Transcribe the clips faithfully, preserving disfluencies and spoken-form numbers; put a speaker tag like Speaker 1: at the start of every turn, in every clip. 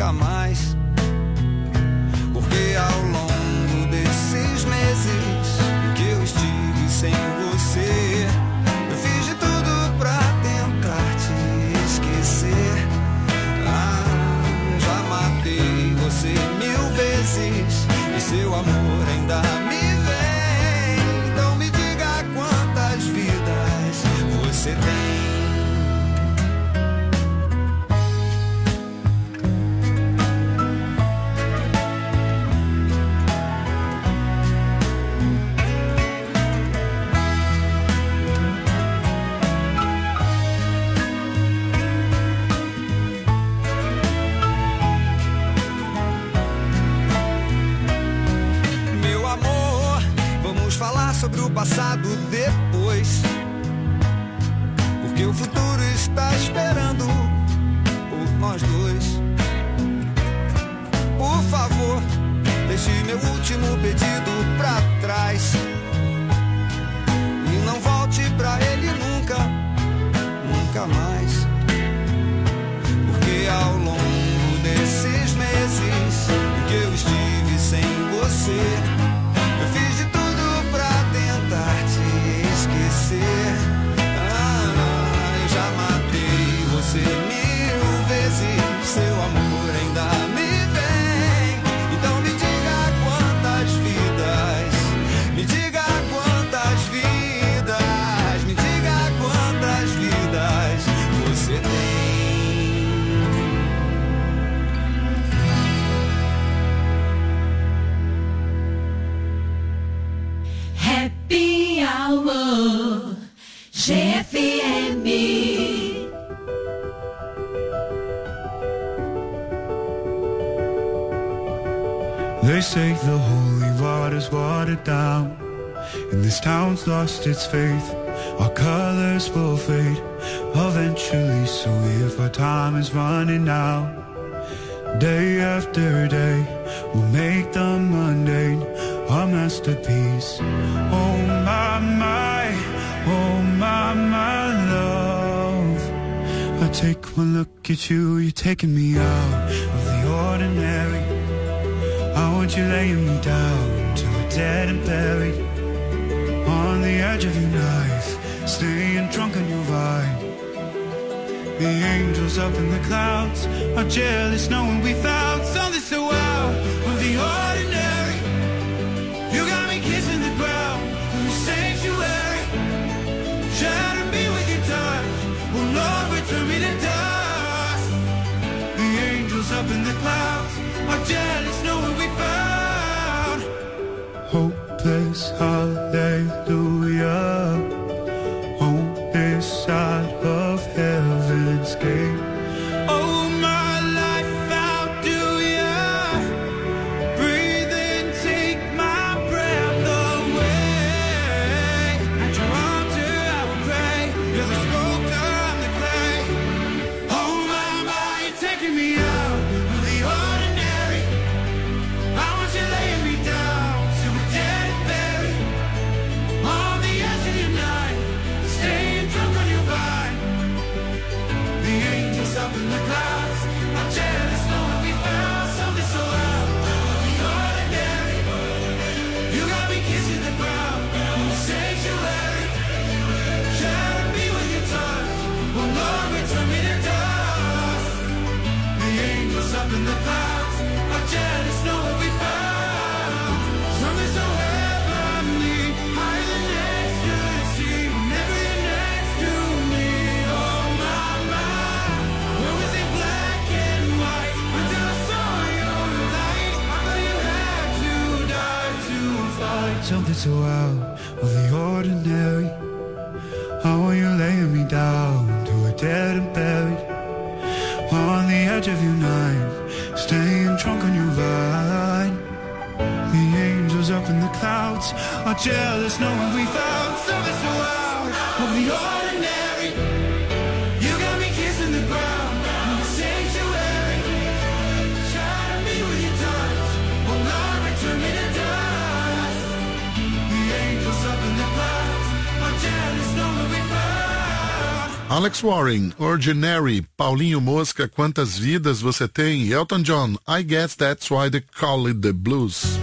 Speaker 1: nunca mais. Porque ao longo desses meses que eu estive sem você, eu fiz de tudo pra tentar te esquecer. Ah, eu já matei você mil vezes e seu amor ainda me vem. Então me diga quantas vidas você tem. Sobre o passado depois, porque o futuro está esperando por nós dois. Por favor, deixe meu último pedido pra trás e não volte pra ele nunca, nunca mais. Porque ao longo desses meses que eu estive sem você, eu fiz de tudo tentar te esquecer. Ah, eu já matei você mil vezes, seu amor ainda me vem. Então me diga quantas vidas, me diga quantas vidas, me diga quantas vidas você tem.
Speaker 2: Happy Hour, G F M.
Speaker 3: They say the holy water's watered down, and this town's lost its faith. Our colors will fade eventually, so if our time is running out, day after day, we'll make the mundane our masterpiece. Oh my, my, oh my, my love. I take one look at you, you're taking me out of the ordinary. I want you laying me down till we're dead and buried on the edge of your knife, staying drunk on your vine. The angels up in the clouds are jealous knowing we found something so out of the ordinary. You got me kissing the ground in the sanctuary, trying to be with your touch. Oh Lord, return me to dust. The angels up in the clouds are jealous knowing we found hopeless hallelujah on this side of heaven's gate. Oh my life, how do ya breathe and take my breath away? At your altar I will pray, you're the sculptor, I'm the clay. Oh my, my, you're taking me out of the ordinary. I want you laying me down till we're dead and buried on the edge of your knife, staying drunk on your vine. The angels up in the clouds are jealous knowing we found something so out of the ordinary. You got me kissing the ground in the sanctuary, trying to be with your touch. Oh Lord, return me to dust. The angels up in the clouds are jealous knowing we found something so heavenly, higher than ecstasy. Whenever you're next to me, oh my, my. Where was it black and white until I saw your light? I thought you had to die to find something so out of the ordinary. I want you laying me down till we're dead and buried on the edge of your knife, staying drunk on your vine. The angels up in the clouds are jealous knowing we found something so out of the ordinary. You got me kissing the ground in the sanctuary, trying to be with your touch. Oh Lord, return me to dust. The angels up in the clouds are jealous knowing we found
Speaker 4: Alex Warren, Ordinary. Paulinho Mosca, Quantas Vidas Você Tem? Elton John, I Guess That's Why They Call It The Blues.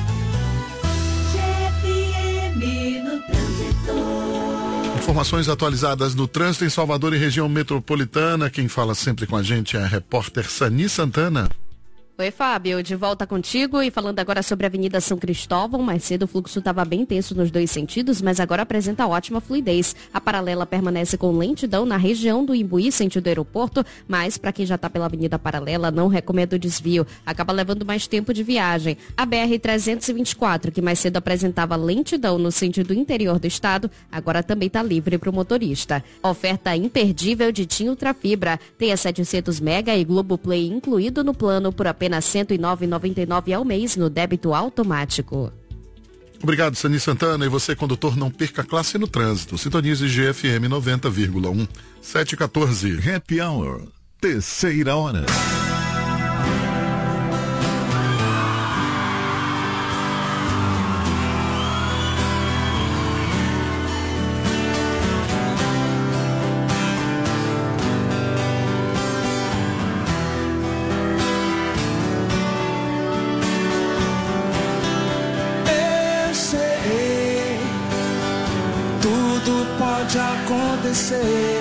Speaker 4: Informações atualizadas do trânsito em Salvador e região metropolitana. Quem fala sempre com a gente é a repórter Sani Santana.
Speaker 5: Oi, Fábio, de volta contigo e falando agora sobre a Avenida São Cristóvão. Mais cedo o fluxo estava bem tenso nos dois sentidos, mas agora apresenta ótima fluidez. A paralela permanece com lentidão na região do Imbuí, sentido aeroporto, mas para quem já está pela Avenida Paralela, não recomendo o desvio. Acaba levando mais tempo de viagem. A B R trezentos e vinte e quatro, que mais cedo apresentava lentidão no sentido interior do estado, agora também está livre para o motorista. Oferta imperdível de TIM Ultrafibra. Tenha setecentos mega e Globoplay incluído no plano por apenas cento e nove reais e noventa e nove centavos ao mês no débito automático.
Speaker 4: Obrigado, Sani Santana. E você, condutor, não perca classe no trânsito. Sintonize G F M noventa vírgula um. sete e quatorze.
Speaker 6: Happy Hour. Terceira hora.
Speaker 1: Acontecer,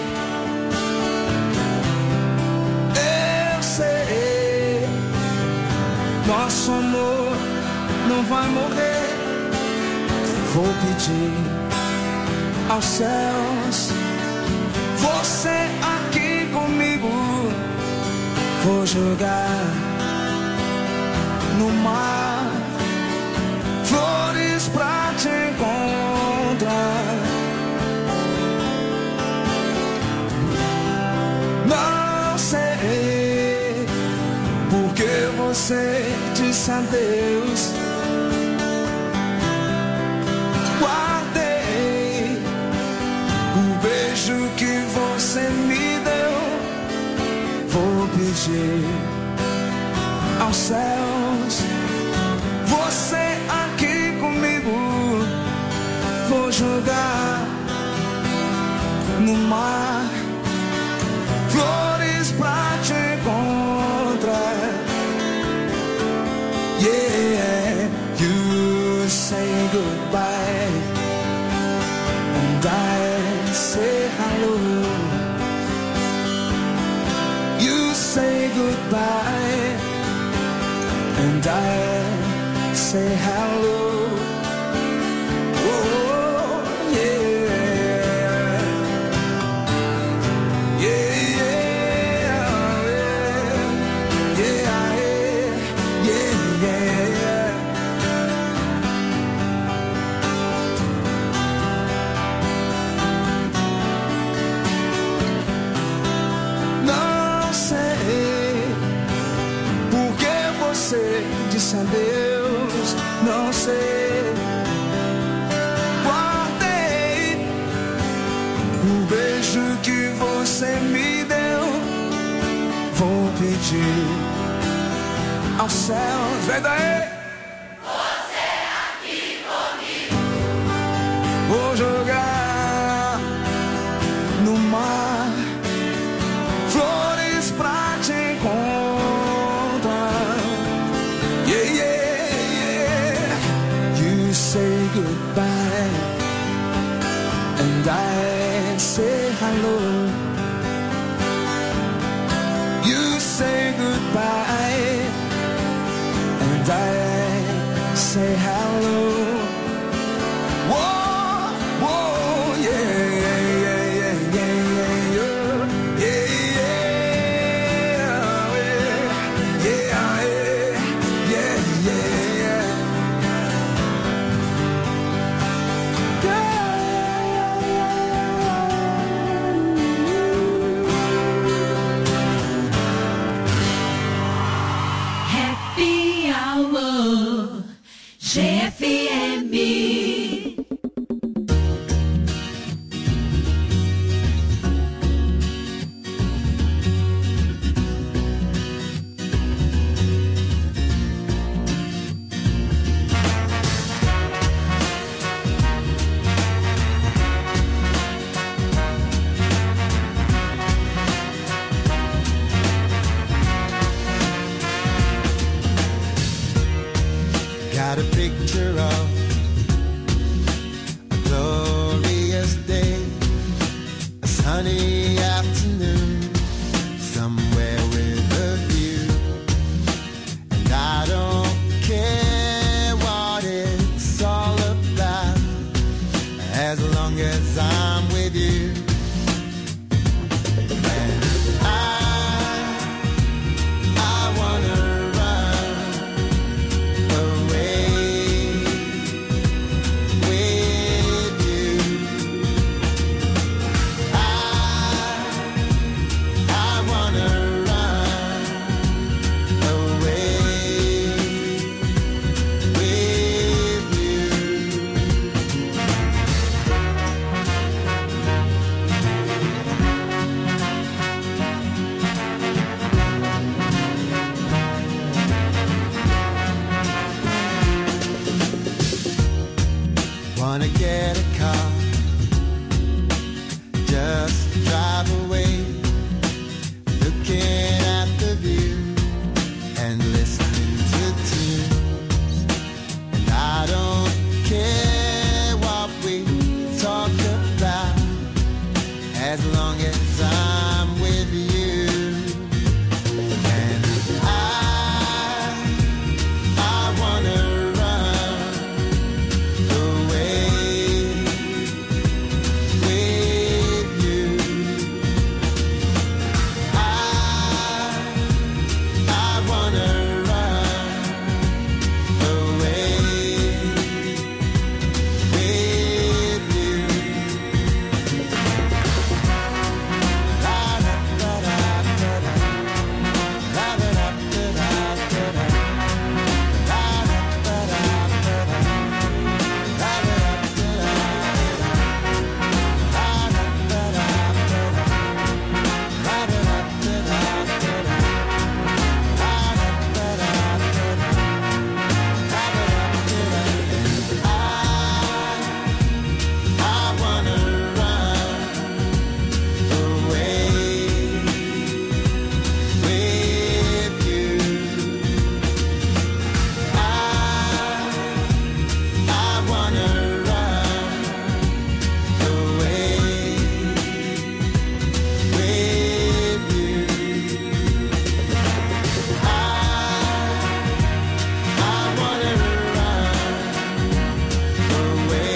Speaker 1: eu sei, nosso amor não vai morrer. Vou pedir aos céus, você aqui comigo. Vou jogar no mar flores pra te encontrar. Não sei porque você disse adeus. Guardei o beijo que você me deu. Vou pedir aos céus, você aqui comigo. Vou jogar no mar flores pra te encontrar. Yeah, you say goodbye and I say hello. You say goodbye and I say hello. Oh, yeah. Yeah. Disse adeus, não sei. Guardei o beijo que você me deu. Vou pedir aos céus, vem daí. Você aqui comigo. Vou jogar no mar flores pra te encontrar. Yeah, yeah, yeah. You say goodbye and I say hello. You say goodbye and I say hello. Whoa, whoa, yeah, yeah, yeah, yeah, yeah, yeah, yeah, yeah, yeah, yeah.
Speaker 2: Happy Hour, G F M.
Speaker 1: got a picture of a glorious day, a sunny afternoon, somewhere with a view. And I don't care what it's all about, as long as I'm with you. And I, I wanna run away with you. I, I wanna run away with you. Wanna get a car, just drive away, looking at the view and listening to tunes. And I don't care what we talk about, as long as I'm with you. And I, I wanna run away with you. I, I wanna run away with you. La da da da da da. La da da da da da da. La da da da da da. La da da da da da. La da da da da da. La da da da da da. La da da da da da. I, I wanna run away with you. I, I wanna run away with you. I, I wanna run away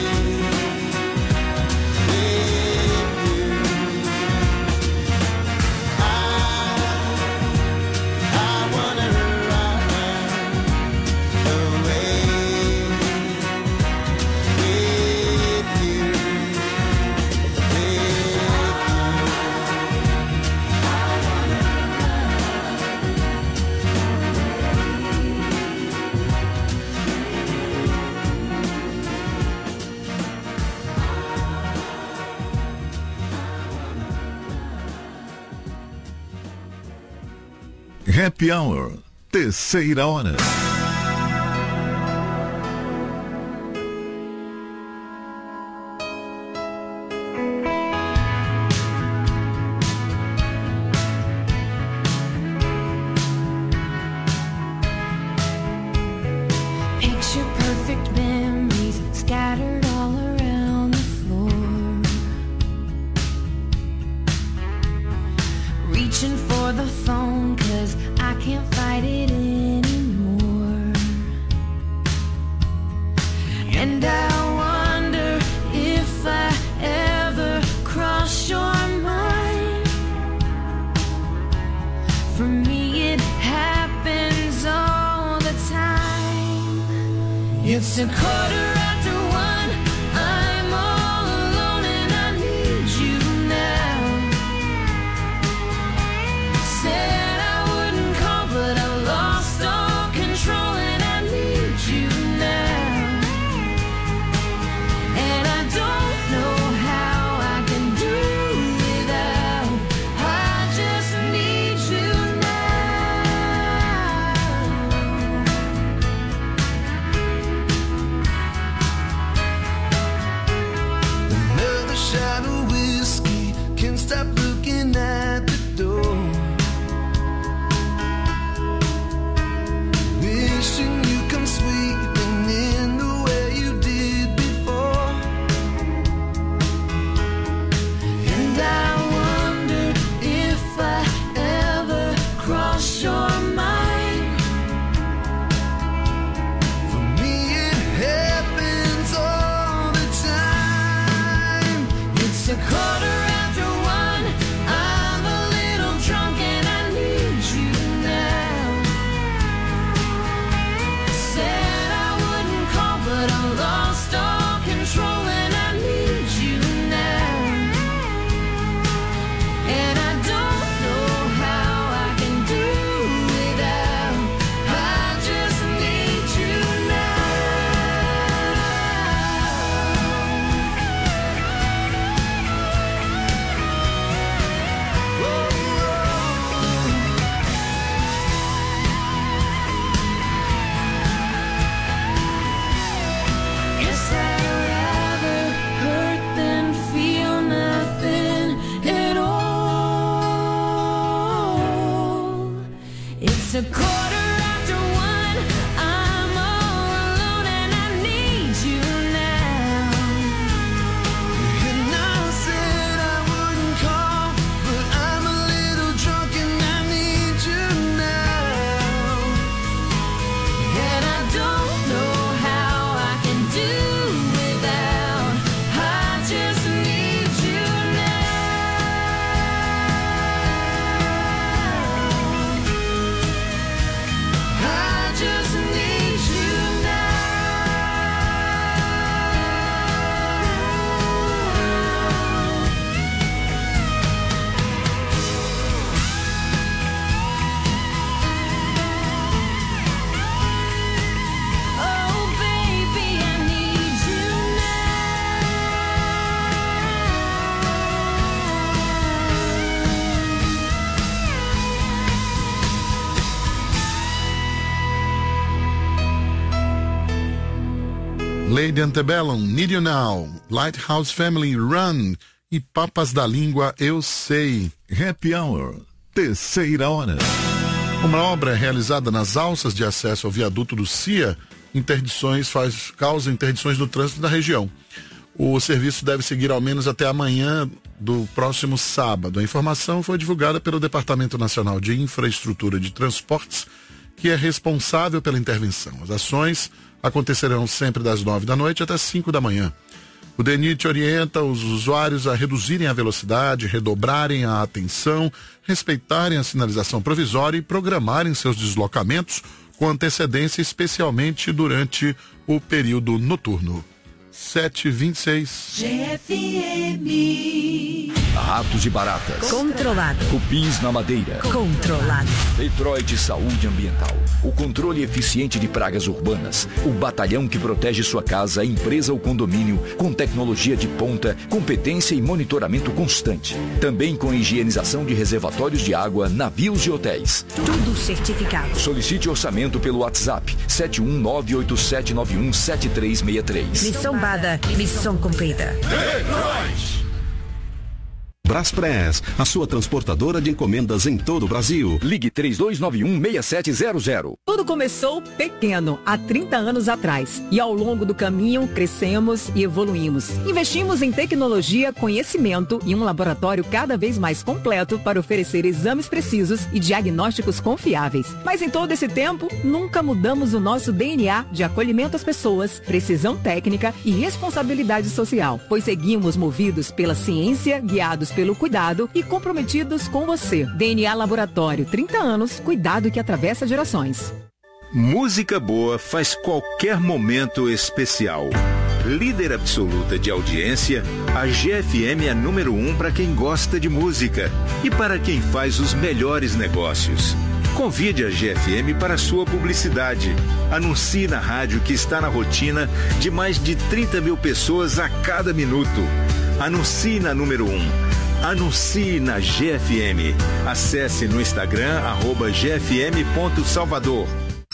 Speaker 6: Happy Hour, terceira hora.
Speaker 2: Picture perfect memories scattered all around the floor. Reaching for the phone, cause I can't fight it anymore. And I wonder if I ever cross your mind. For me it happens all the time. It's a quarter after one, I'm all alone and I need you now. Said I wouldn't call, but I lost all control and I need you now. And I don't know how I can do without. I just need you now. It's a quarter after one. I'm all alone and I need you now.
Speaker 1: And I said I wouldn't call, but I'm a little drunk and I need you now.
Speaker 2: And I don't know how I can do without. I just need you now. I just need you now. Oh baby, I need you
Speaker 4: Lady Antebellum, Need You Now, Lighthouse Family, Run e Papas da Língua, Eu Sei.
Speaker 6: Happy Hour, terceira hora.
Speaker 4: Uma obra realizada nas alças de acesso ao viaduto do C I A, interdições faz, causa interdições do trânsito da região. O serviço deve seguir ao menos até amanhã do próximo sábado. A informação foi divulgada pelo Departamento Nacional de Infraestrutura de Transportes, que é responsável pela intervenção. As ações acontecerão sempre das nove da noite até cinco da manhã. O DENIT orienta os usuários a reduzirem a velocidade, redobrarem a atenção, respeitarem a sinalização provisória e programarem seus deslocamentos com antecedência, especialmente durante o período noturno. sete e vinte e seis.
Speaker 2: G F M.
Speaker 7: Ratos e baratas.
Speaker 8: Controlado.
Speaker 7: Cupins na madeira.
Speaker 8: Controlado.
Speaker 7: Detroit Saúde Ambiental. O controle eficiente de pragas urbanas. O batalhão que protege sua casa, empresa ou condomínio com tecnologia de ponta, competência e monitoramento constante. Também com higienização de reservatórios de água, navios e hotéis.
Speaker 8: Tudo certificado.
Speaker 7: Solicite orçamento pelo WhatsApp sete um nove oito sete nove um sete três seis três.
Speaker 8: Missão dada, missão cumprida.
Speaker 9: Braspress, a sua transportadora de encomendas em todo o Brasil.
Speaker 7: Ligue três dois nove um seis sete zero zero.
Speaker 10: Tudo começou pequeno, há trinta anos atrás. E ao longo do caminho, crescemos e evoluímos. Investimos em tecnologia, conhecimento e um laboratório cada vez mais completo para oferecer exames precisos e diagnósticos confiáveis. Mas em todo esse tempo, nunca mudamos o nosso D N A de acolhimento às pessoas, precisão técnica e responsabilidade social, pois seguimos movidos pela ciência, guiados pelo cuidado e comprometidos com você. D N A Laboratório, trinta anos, cuidado que atravessa gerações.
Speaker 11: Música boa faz qualquer momento especial. Líder absoluta de audiência, a G F M é número um para quem gosta de música e para quem faz os melhores negócios. Convide a G F M para sua publicidade. Anuncie na rádio que está na rotina de mais de trinta mil pessoas a cada minuto. Anuncie na número um. Anuncie na G F M. Acesse no Instagram, arroba G F M ponto Salvador.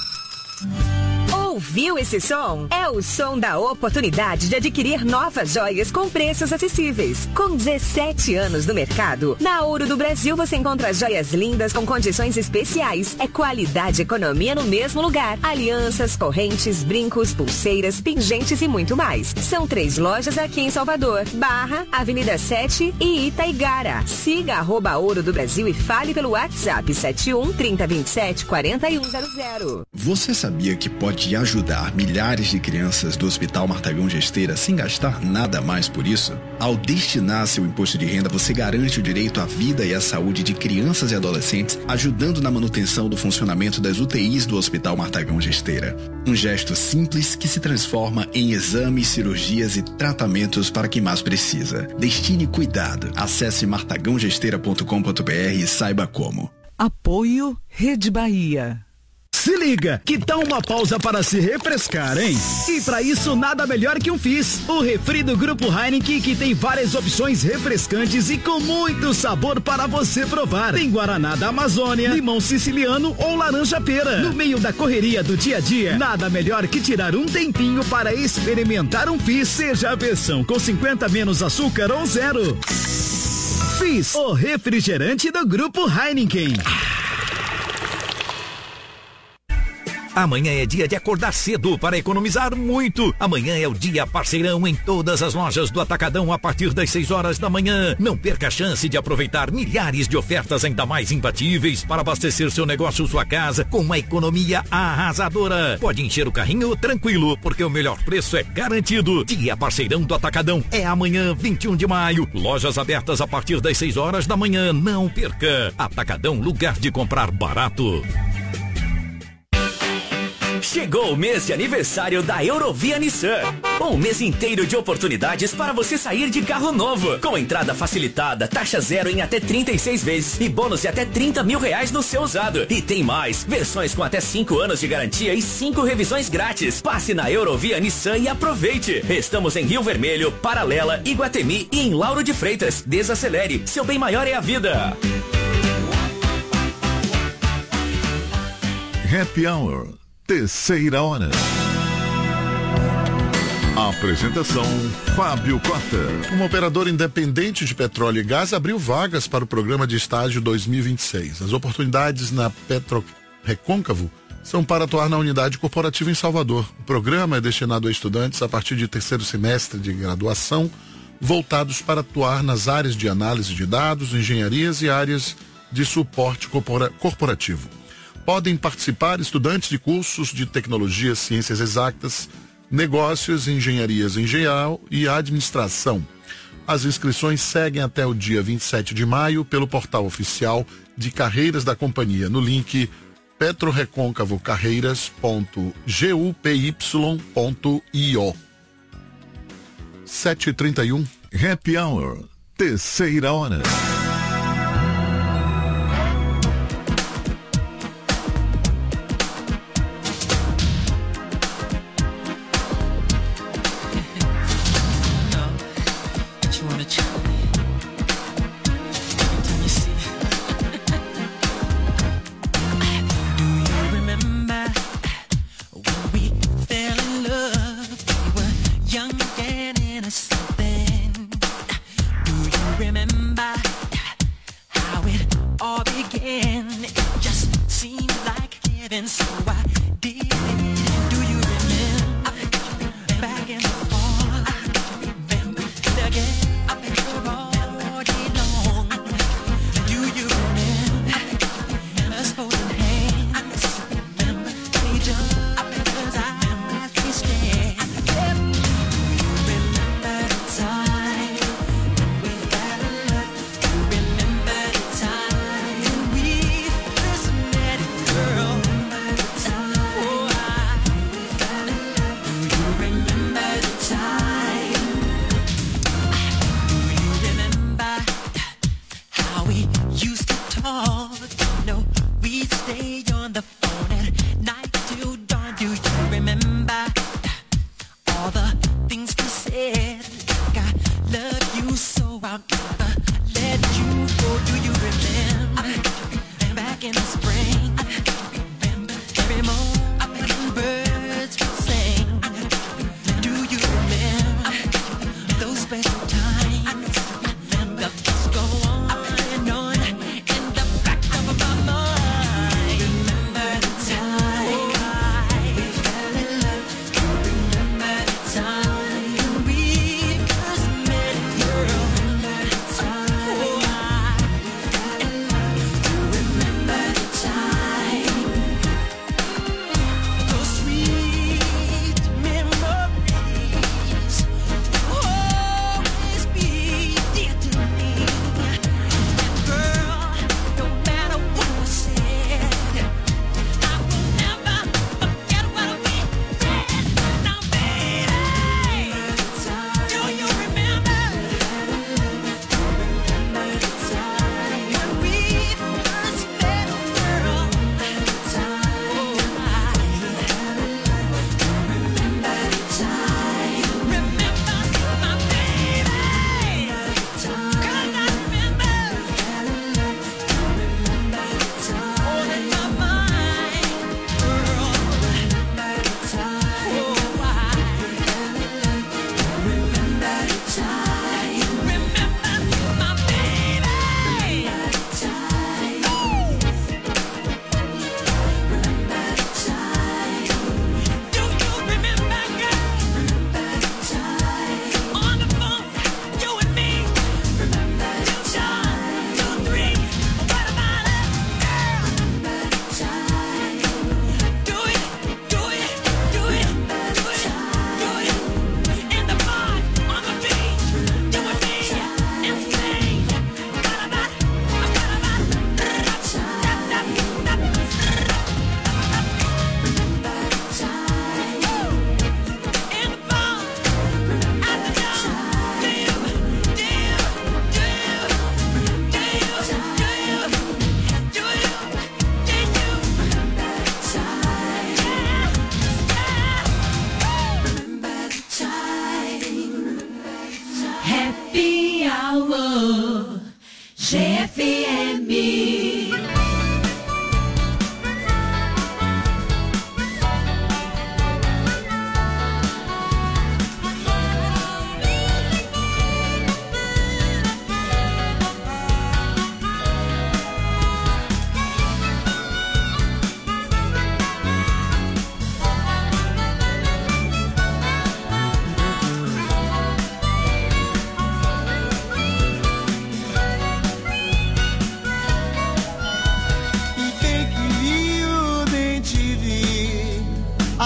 Speaker 8: Ouviu esse som? É o som da oportunidade de adquirir novas joias com preços acessíveis. Com dezessete anos no mercado, na Ouro do Brasil você encontra joias lindas com condições especiais. É qualidade e economia no mesmo lugar. Alianças, correntes, brincos, pulseiras, pingentes e muito mais. São três lojas aqui em Salvador, Barra, Avenida sete e Itaigara. Siga arroba Ouro do Brasil e fale pelo WhatsApp sete um, trinta, vinte e sete, quarenta e um zero zero.
Speaker 12: Você sabia que pode ajudar milhares de crianças do Hospital Martagão Gesteira sem gastar nada mais por isso? Ao destinar seu imposto de renda, você garante o direito à vida e à saúde de crianças e adolescentes, ajudando na manutenção do funcionamento das U T Is do Hospital Martagão Gesteira. Um gesto simples que se transforma em exames, cirurgias e tratamentos para quem mais precisa. Destine cuidado. Acesse martagão gesteira ponto com ponto br e saiba como.
Speaker 13: Apoio Rede Bahia.
Speaker 14: Se liga, que tal uma pausa para se refrescar, hein? E para isso, nada melhor que um Fizz, o refri do Grupo Heineken, que tem várias opções refrescantes e com muito sabor para você provar. Tem Guaraná da Amazônia, limão siciliano ou laranja pera. No meio da correria do dia a dia, nada melhor que tirar um tempinho para experimentar um Fizz, seja a versão com cinquenta menos açúcar ou zero. Fizz, o refrigerante do Grupo Heineken.
Speaker 15: Amanhã é dia de acordar cedo para economizar muito. Amanhã é o dia parceirão em todas as lojas do Atacadão a partir das seis horas da manhã. Não perca a chance de aproveitar milhares de ofertas ainda mais imbatíveis para abastecer seu negócio ou sua casa com uma economia arrasadora. Pode encher o carrinho tranquilo, porque o melhor preço é garantido. Dia parceirão do Atacadão é amanhã, vinte e um de maio. Lojas abertas a partir das seis horas da manhã. Não perca. Atacadão, lugar de comprar barato.
Speaker 16: Chegou o mês de aniversário da Eurovia Nissan. Um mês inteiro de oportunidades para você sair de carro novo. Com entrada facilitada, taxa zero em até trinta e seis vezes e bônus de até trinta mil reais no seu usado. E tem mais, versões com até cinco anos de garantia e cinco revisões grátis. Passe na Eurovia Nissan e aproveite. Estamos em Rio Vermelho, Paralela, Iguatemi e em Lauro de Freitas. Desacelere, seu bem maior é a vida.
Speaker 6: Happy Hour. Terceira hora. Apresentação Fábio Costa.
Speaker 4: Uma operadora independente de petróleo e gás abriu vagas para o programa de estágio dois mil e vinte e seis. As oportunidades na Petro Recôncavo são para atuar na unidade corporativa em Salvador. O programa é destinado a estudantes a partir de terceiro semestre de graduação, voltados para atuar nas áreas de análise de dados, engenharias e áreas de suporte corpora- corporativo. Podem participar estudantes de cursos de tecnologia, ciências exatas, negócios, engenharias em geral e administração. As inscrições seguem até o dia vinte e sete de maio pelo portal oficial de carreiras da companhia no link petrorecôncavocarreiras ponto gupy ponto io. sete e trinta e um.
Speaker 6: Happy Hour. Terceira hora.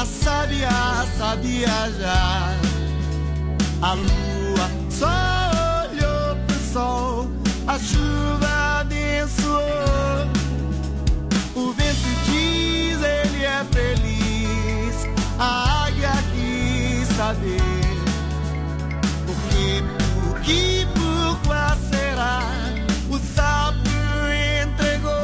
Speaker 1: a sabiá sabe viajar. A lua só olhou pro sol, a chuva abençoou. O vento diz ele é feliz, a águia quis saber. Por que, por que, por qual será? O sapo entregou.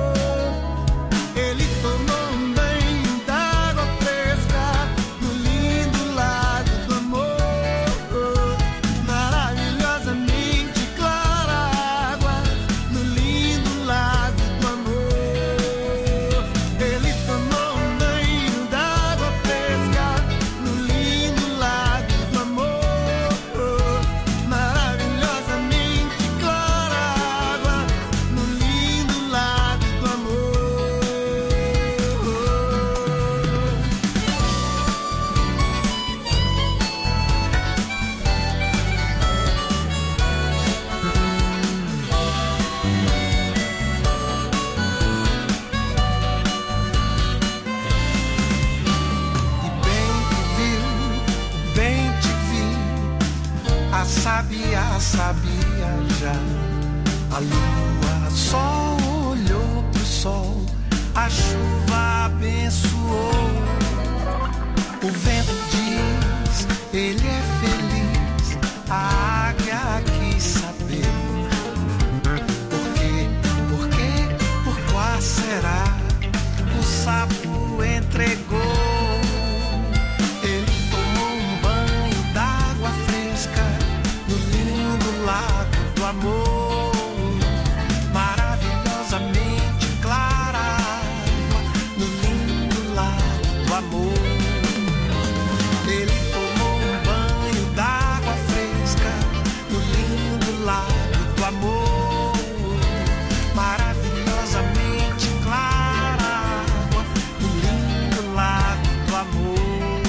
Speaker 1: Ele tomou um banho d'água fresca no lindo lago do amor. Maravilhosamente clara água no lindo lago do amor. Ele tomou um banho d'água fresca no lindo lago do amor. Maravilhosamente clara água no lindo lago do amor. E bem te viu, bem te vi, a sabiá sabia já. A lua só olhou pro sol, a chuva abençoou. O vento diz, ele é feliz, a águia quis saber. Por quê, por quê, por qual será? O sapo entregou. Ele tomou um banho d'água fresca no lindo lago do amor. Maravilhosamente clara água no lindo lago do amor. Ele tomou um banho d'água fresca no lindo lago do amor. Maravilhosamente clara água no lindo lago do amor.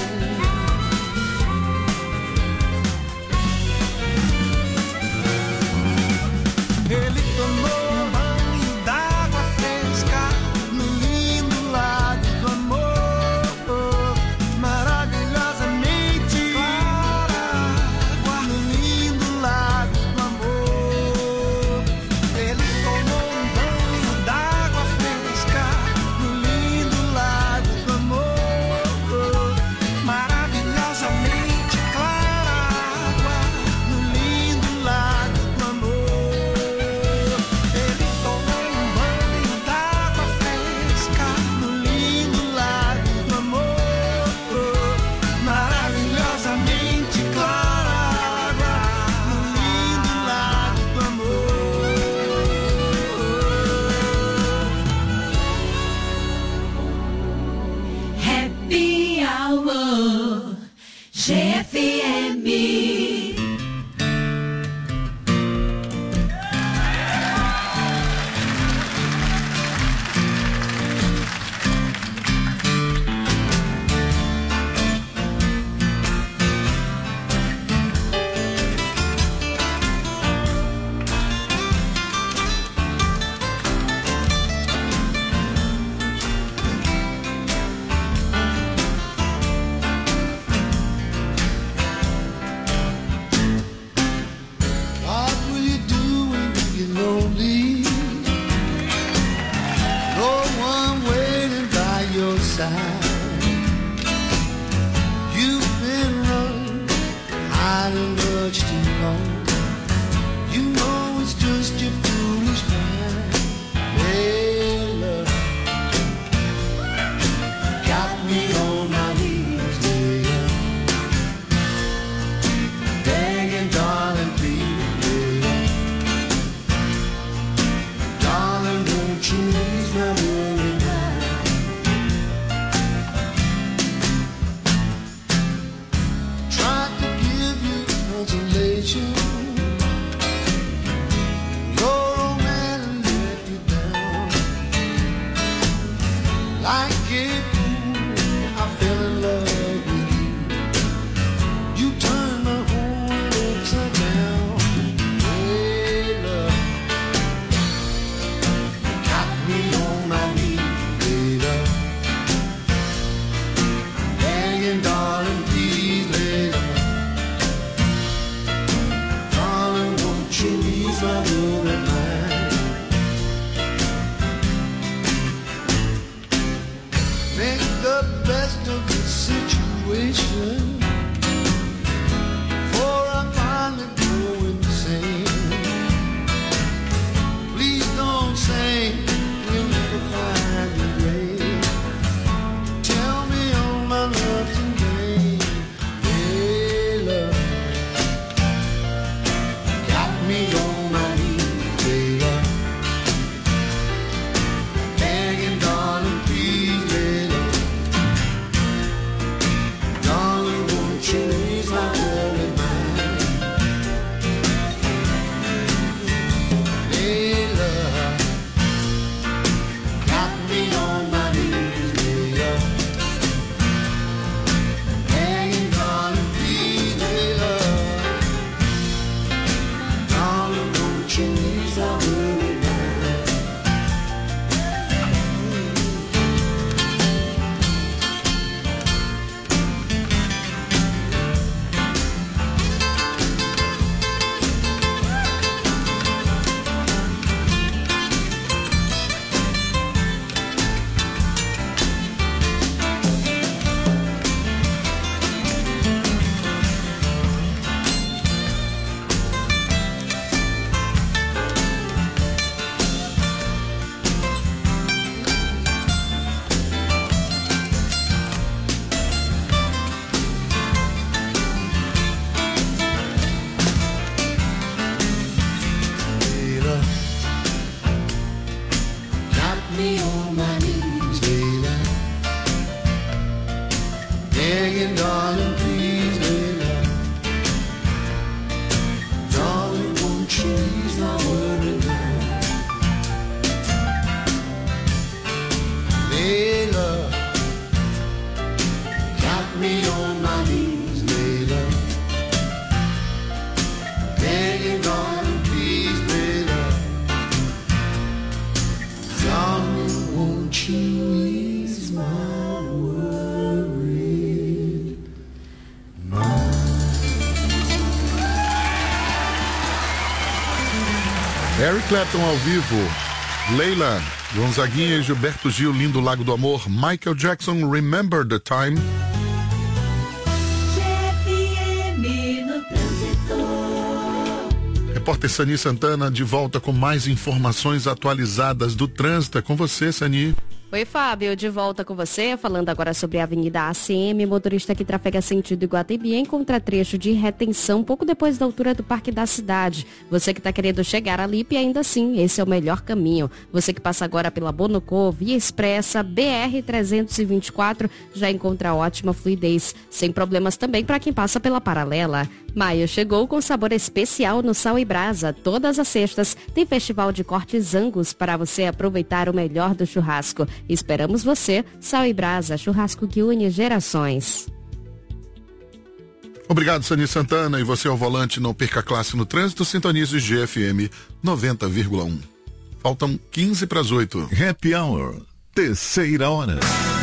Speaker 1: Ele tomou um banho d'água fresca no lindo lago do amor. Maravilhosamente clara água no lindo lago do amor. Ele tomou um banho d'água fresca no lindo lago do amor. Maravilhosamente clara água no lindo lago do amor. Ele tomou um banho d'água fresca no lindo lago do amor. Maravilhosamente clara água no lindo lago do amor.
Speaker 2: Happy Hour G F M.
Speaker 1: What will you do when you get lonely? No one waiting by your side. You've been running, hiding much too long. You know it's just your foolish mind. Hey, love, got me on my knees, yeah. Begging, darling, please, yeah. Darling, won't you ease my weary mind? Tried to give you consolation. Your old man let you down. Like a fool, I fell in love with you. You turned my whole world upside down. Hey, love, got me on my knees, hey, love.
Speaker 3: make the best of the situation. For I finally go insane. Please don't say you never find your way. Tell me all my love today. Hey, love, got me on my knees, baby. Begging, darling, please, baby. Darling, won't you ease my worry mind? Hey, love, got me on my knees, baby. Begging, darling, please, baby. Darling, won't you ease my worry mind? Layla, got me on my knees, Layla. Begging, darling, please, Layla. Darling, won't you ease my worry mind? Layla, got me on my knees, Layla. Begging, darling, please, Layla. Darling, won't you ease my worry mind?
Speaker 4: Eric Clapton ao vivo, Leila, Gonzaguinha e Gilberto Gil, Lindo Lago do Amor, Michael Jackson, Remember the Time.
Speaker 2: G F M no trânsito.
Speaker 4: Repórter Sani Santana de volta com mais informações atualizadas do trânsito. É com você, Sani.
Speaker 5: Oi, Fábio, de volta com você, falando agora sobre a Avenida A C M, motorista que trafega sentido Iguatemi encontra trecho de retenção pouco depois da altura do Parque da Cidade. Você que está querendo chegar a Lipe, ainda assim, esse é o melhor caminho. Você que passa agora pela Bonocô, Via Expressa, B R trezentos e vinte e quatro, já encontra ótima fluidez, sem problemas também para quem passa pela Paralela. Maio chegou com sabor especial no Sal e Brasa. Todas as sextas tem festival de cortes Angus para você aproveitar o melhor do churrasco. Esperamos você, Sal e Brasa, churrasco que une gerações.
Speaker 4: Obrigado, Sani Santana. E você ao volante, não perca classe no trânsito, sintonize G F M noventa vírgula um. Faltam quinze para as oito.
Speaker 6: Happy Hour, terceira hora.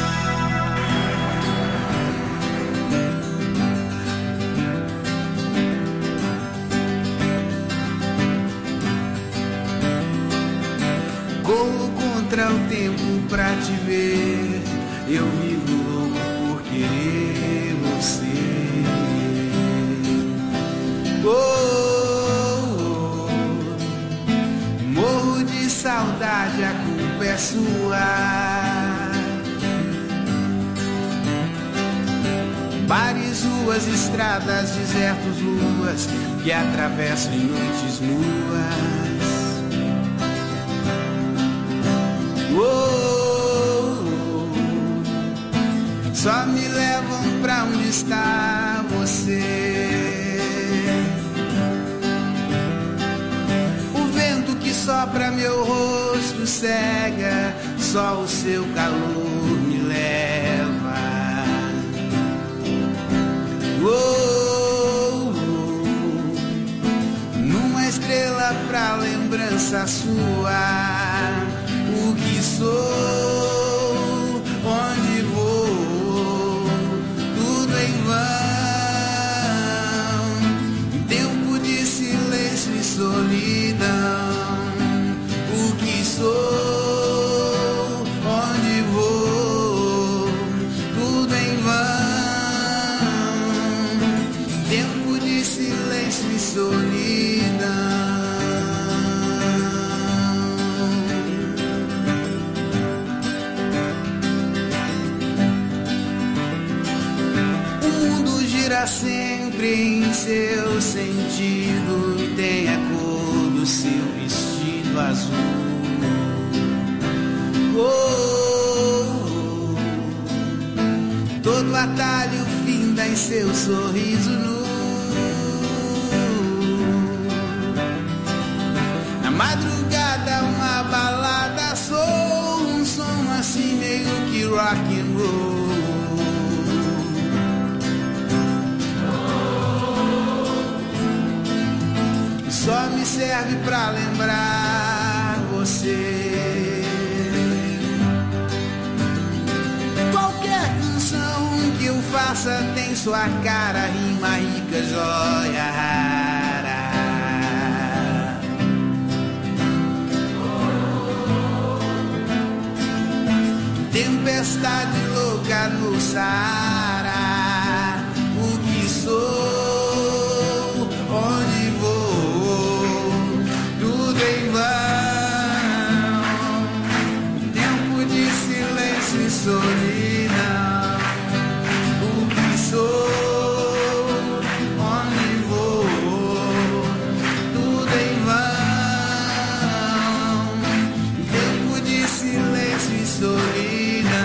Speaker 3: Corro contra o tempo pra te ver. Eu vivo louco por querer você. Oh, oh, morro de saudade, a culpa é sua. Bares, ruas, estradas, desertos, luas que atravesso em noites nuas. Oh, só me levam pra onde está você. O vento que sopra meu rosto cega, só o seu calor me leva. Oh, numa estrela pra lembrança sua. O que sou, onde vou, tudo em vão. Tempo de silêncio e solidão. O que sou, onde vou,
Speaker 1: Vibra sempre em seu sentido e tem a cor do seu vestido azul. Oh, oh. Todo atalho finda em seu sorriso nu. Na madrugada uma balada soul, um som assim meio que rock and roll. Só me serve pra lembrar você. Qualquer canção que eu faça tem sua cara, rima rica, joia rara. Tempestade louca no Saara. O que sou, onde vou, tudo em vão. Tempo de silêncio e solidão. O que sou, onde vou, tudo em vão. Tempo de silêncio e solidão.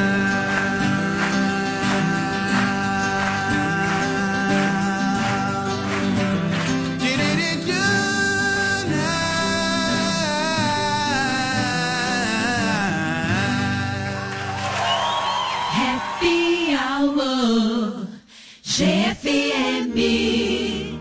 Speaker 2: Happy Hour G F M.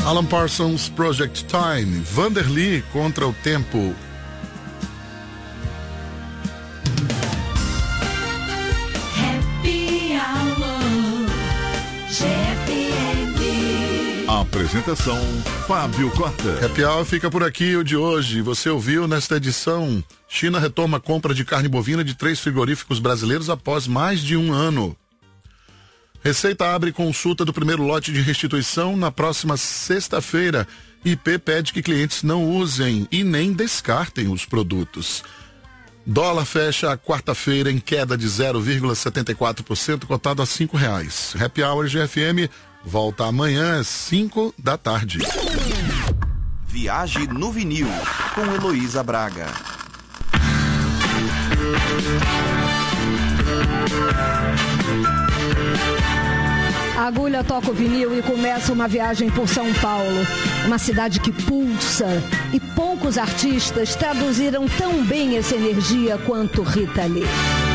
Speaker 4: Alan Parsons, Project Time. Vanderly contra o tempo.
Speaker 2: Happy Hour, G F M.
Speaker 6: Apresentação Fábio Costa.
Speaker 4: Happy Hour fica por aqui o de hoje. Você ouviu nesta edição: China retoma a compra de carne bovina de três frigoríficos brasileiros após mais de um ano. Receita abre consulta do primeiro lote de restituição na próxima sexta-feira. I P pede que clientes não usem e nem descartem os produtos. Dólar fecha a quarta-feira em queda de zero vírgula setenta e quatro por cento, cotado a cinco reais. Happy Hour G F M volta amanhã às cinco da tarde.
Speaker 17: Viaje no vinil com Heloísa Braga.
Speaker 18: A agulha toca o vinil e começa uma viagem por São Paulo, uma cidade que pulsa, e poucos artistas traduziram tão bem essa energia quanto Rita Lee.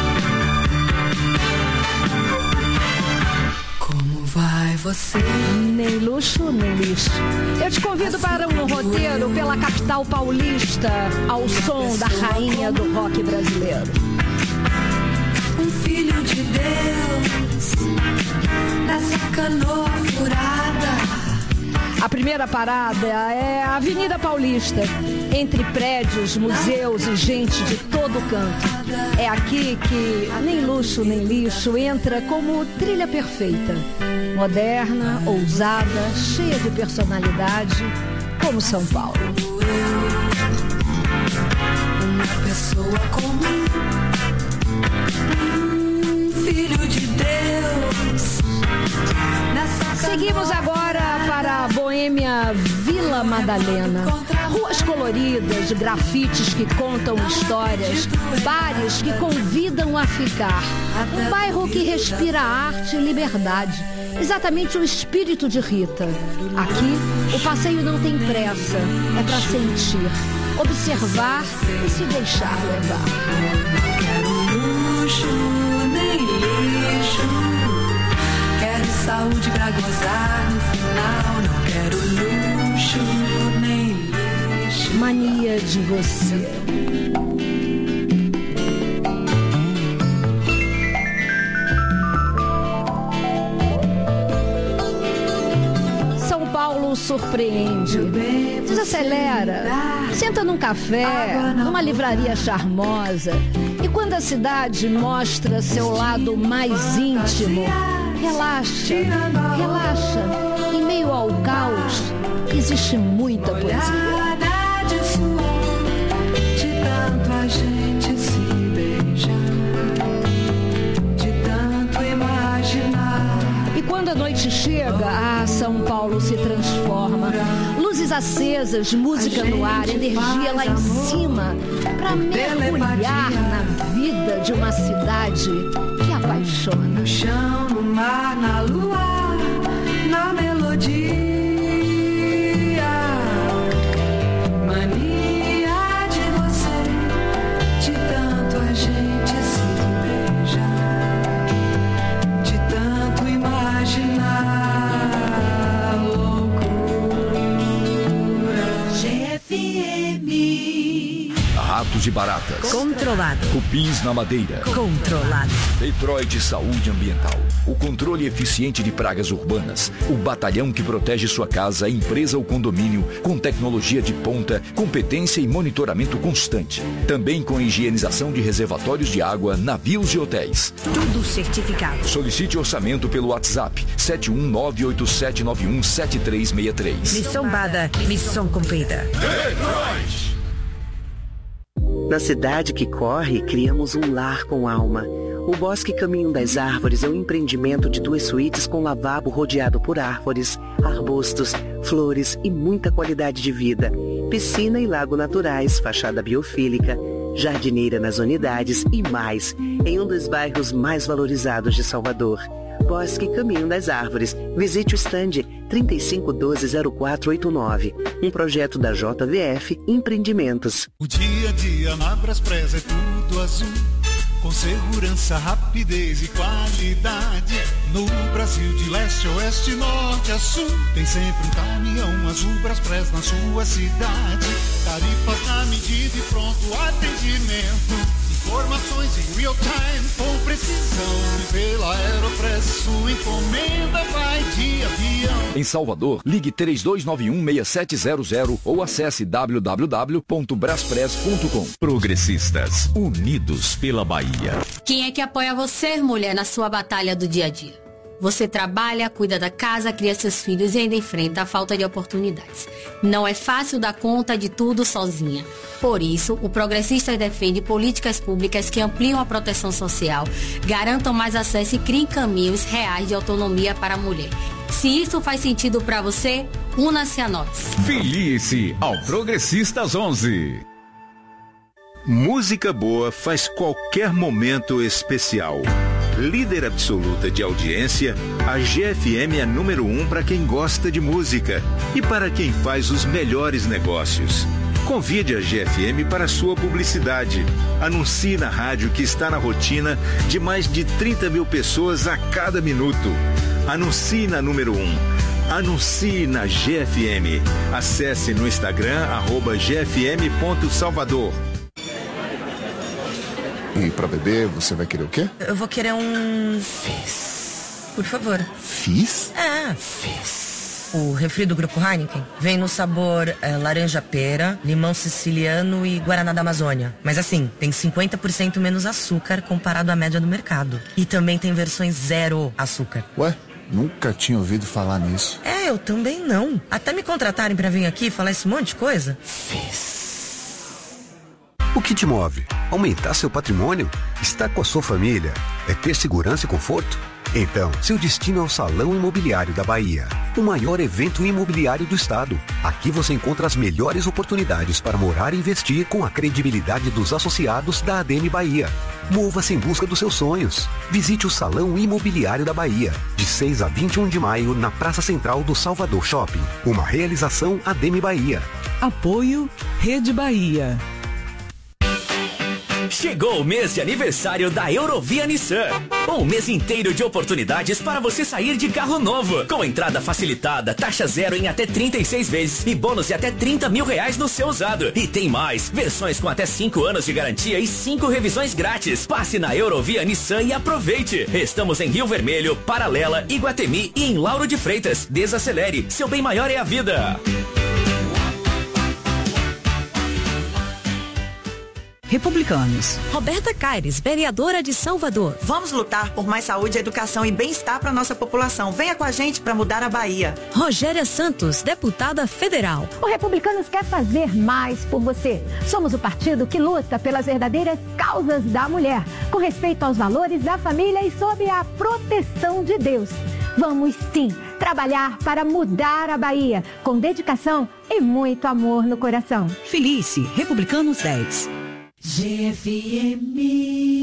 Speaker 2: Como vai você?
Speaker 18: Nem luxo, nem lixo. Eu te convido para um roteiro pela capital paulista, ao som da rainha do rock brasileiro.
Speaker 2: Um filho de Deus, nessa canoa furada.
Speaker 18: A primeira parada é a Avenida Paulista, entre prédios, museus e gente de todo canto. É aqui que nem luxo nem lixo entra como trilha perfeita. Moderna, ousada, cheia de personalidade, como São Paulo.
Speaker 2: Uma pessoa comum, um filho de Deus.
Speaker 18: Seguimos agora para a boêmia Vila Madalena. Ruas coloridas, grafites que contam histórias, bares que convidam a ficar. Um bairro que respira arte e liberdade. Exatamente o espírito de Rita. Aqui, o passeio não tem pressa, é para sentir, observar e se deixar levar.
Speaker 2: Não quero luxo, nem lixo. Quero saúde pra gozar no final. Não quero luxo, nem lixo.
Speaker 18: Mania de você. São Paulo surpreende. Desacelera. Senta num café, numa livraria charmosa. E quando a cidade mostra seu lado mais íntimo, relaxa, relaxa. Em meio ao caos, existe muita poesia.
Speaker 2: De tanto a gente se beijar, de tanto imaginar.
Speaker 18: E quando a noite chega, ah, São Paulo se transforma. Luzes acesas, música no ar, energia lá em cima, pra mergulhar na vida de uma cidade que apaixona.
Speaker 2: No chão, no mar, na lua, na melodia. Mania de você, de tanto a gente se beijar, de tanto imaginar. Loucura. G F M.
Speaker 7: Ratos e baratas.
Speaker 8: Controlado.
Speaker 7: Cupins na madeira.
Speaker 8: Controlado.
Speaker 7: Detroit Saúde Ambiental. O controle eficiente de pragas urbanas. O batalhão que protege sua casa, empresa ou condomínio com tecnologia de ponta, competência e monitoramento constante. Também com higienização de reservatórios de água, navios e hotéis.
Speaker 8: Tudo certificado.
Speaker 7: Solicite orçamento pelo WhatsApp sete um nove oito sete nove um sete três seis três.
Speaker 8: Missão dada, missão cumprida.
Speaker 7: Detroit!
Speaker 19: Na cidade que corre, criamos um lar com alma. O Bosque Caminho das Árvores é um empreendimento de duas suítes com lavabo rodeado por árvores, arbustos, flores e muita qualidade de vida. Piscina e lago naturais, fachada biofílica, jardineira nas unidades e mais, em um dos bairros mais valorizados de Salvador. Bosque Caminho das Árvores. Visite o stand trinta e cinco doze zero quatro oito nove. Um projeto da J V F Empreendimentos.
Speaker 3: O dia a dia na Braspress é tudo azul. com segurança, rapidez e qualidade. No Brasil de leste a oeste, norte a sul, tem sempre um caminhão azul Braspress na sua cidade. Tarifas na medida e pronto atendimento. Informações em real time, com precisão. E pela Aeropress, sua encomenda vai de avião.
Speaker 7: Em Salvador, ligue três dois nove um, seis sete zero zero ou acesse w w w ponto braspress ponto com.
Speaker 20: Progressistas, unidos pela Bahia.
Speaker 21: Quem é que apoia você, mulher, na sua batalha do dia a dia? Você trabalha, cuida da casa, cria seus filhos e ainda enfrenta a falta de oportunidades. Não é fácil dar conta de tudo sozinha. Por isso, o Progressistas defende políticas públicas que ampliam a proteção social, garantam mais acesso e criem caminhos reais de autonomia para a mulher. Se isso faz sentido para você, una-se a nós.
Speaker 20: Filie-se ao Progressistas onze.
Speaker 11: Música boa faz qualquer momento especial. Líder absoluta de audiência, a G F M é número um para quem gosta de música e para quem faz os melhores negócios. Convide a G F M para sua publicidade. Anuncie na rádio que está na rotina de mais de trinta mil pessoas a cada minuto. Anuncie na número um. Anuncie na G F M. Acesse no Instagram, arroba g f m ponto salvador.
Speaker 22: E pra beber, você vai querer o quê?
Speaker 23: Eu vou querer um... Fizz. Por favor.
Speaker 22: Fizz?
Speaker 23: É, Fizz. O refri do Grupo Heineken vem no sabor é, laranja-pera, limão siciliano e guaraná da Amazônia. Mas assim, tem cinquenta por cento menos açúcar comparado à média do mercado. E também tem versões zero açúcar.
Speaker 22: Ué? Nunca tinha ouvido falar nisso.
Speaker 23: É, eu também não. Até me contratarem pra vir aqui e falar esse monte de coisa. Fizz.
Speaker 24: O que te move? Aumentar seu patrimônio? Estar com a sua família? É ter segurança e conforto? Então, seu destino é o Salão Imobiliário da Bahia, o maior evento imobiliário do estado. Aqui você encontra as melhores oportunidades para morar e investir com a credibilidade dos associados da A D M Bahia. Mova-se em busca dos seus sonhos. Visite o Salão Imobiliário da Bahia, de seis a vinte e um de maio, na Praça Central do Salvador Shopping. Uma realização A D M Bahia.
Speaker 13: Apoio Rede Bahia.
Speaker 16: Chegou o mês de aniversário da Eurovia Nissan. Um mês inteiro de oportunidades para você sair de carro novo. Com entrada facilitada, taxa zero em até trinta e seis vezes e bônus de até trinta mil reais no seu usado. E tem mais, versões com até cinco anos de garantia e cinco revisões grátis. Passe na Eurovia Nissan e aproveite. Estamos em Rio Vermelho, Paralela, Iguatemi e em Lauro de Freitas. Desacelere, seu bem maior é a vida.
Speaker 10: Republicanos.
Speaker 25: Roberta Caires, vereadora de Salvador.
Speaker 26: Vamos lutar por mais saúde, educação e bem-estar para nossa população. Venha com a gente para mudar a Bahia.
Speaker 25: Rogéria Santos, deputada federal.
Speaker 27: O Republicanos quer fazer mais por você. Somos o partido que luta pelas verdadeiras causas da mulher, com respeito aos valores da família e sob a proteção de Deus. Vamos sim trabalhar para mudar a Bahia, com dedicação e muito amor no coração.
Speaker 10: Filie-se, Republicanos dez.
Speaker 2: G F M